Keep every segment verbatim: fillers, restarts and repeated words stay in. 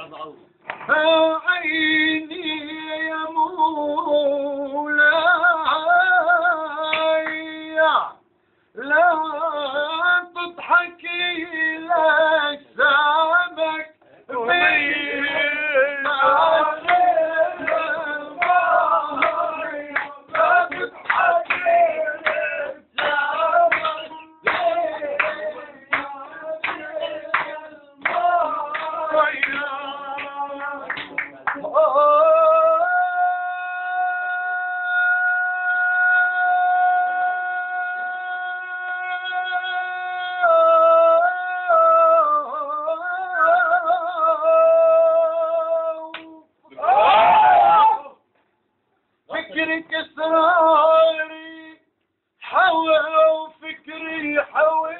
عيني يا مولاي لا تضحكي لأجسامك بين فكرك اسراري حوى وفكري حوي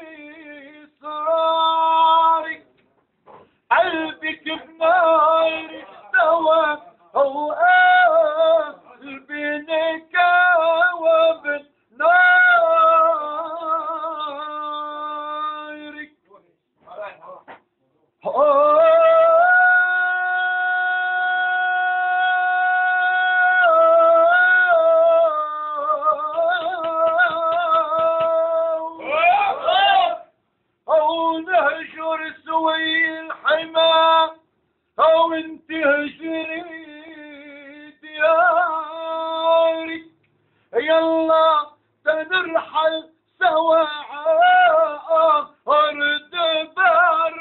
اسراري قلبك بناري استوى هو قلبي نكاوى بنارك أو نهجر سوي الحما أو انت هجري ديارك يلا تنرحل سوا أرض بارك